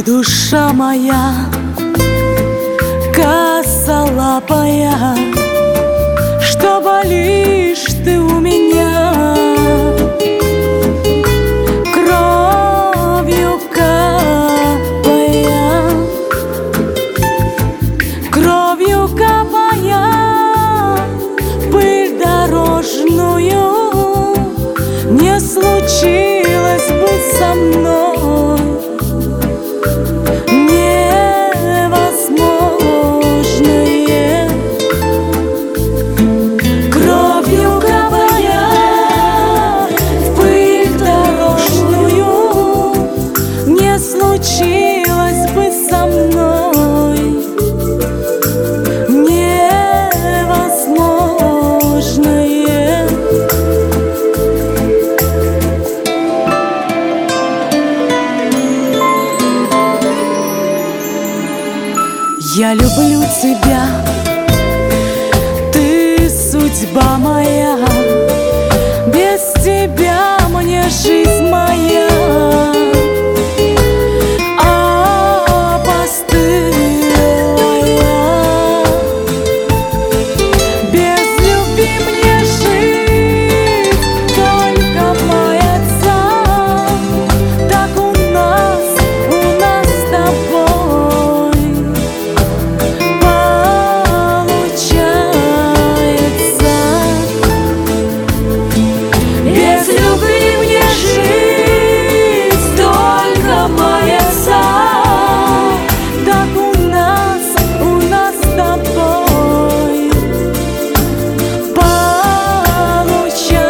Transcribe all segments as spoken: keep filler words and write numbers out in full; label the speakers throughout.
Speaker 1: душа моя, косолапая, что болишь ты у меня, кровью капая, кровью капая, пыль дорожную. Не случилось быть со мной невозможное. Кровью капая в пыль дорожную, не случилось быть со мной невозможное. Я люблю тебя, ты судьба моя, без тебя мне жизнь моя опостылая. Без любви мне жить только маяться, так у нас, у нас с тобой получается. Без любви мне жить только маяться, так у нас, у нас с тобой получается.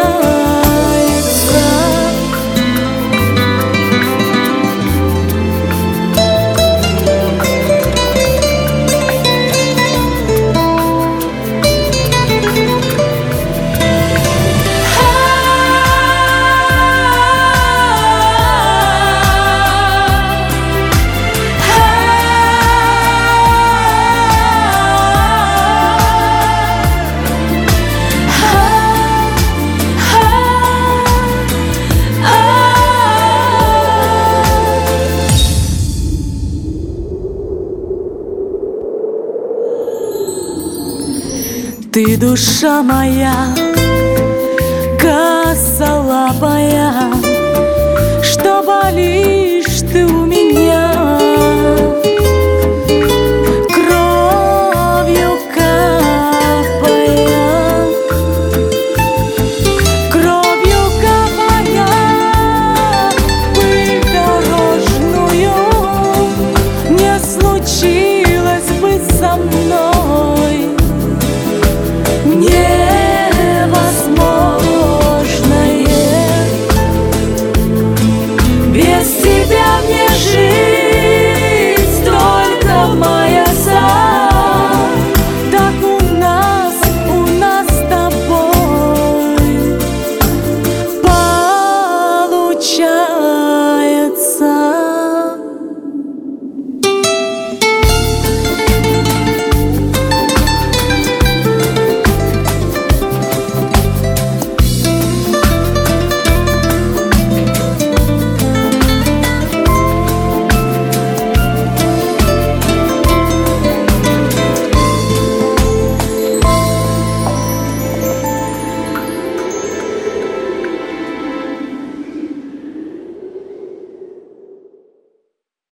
Speaker 1: Ты душа моя, косолапая,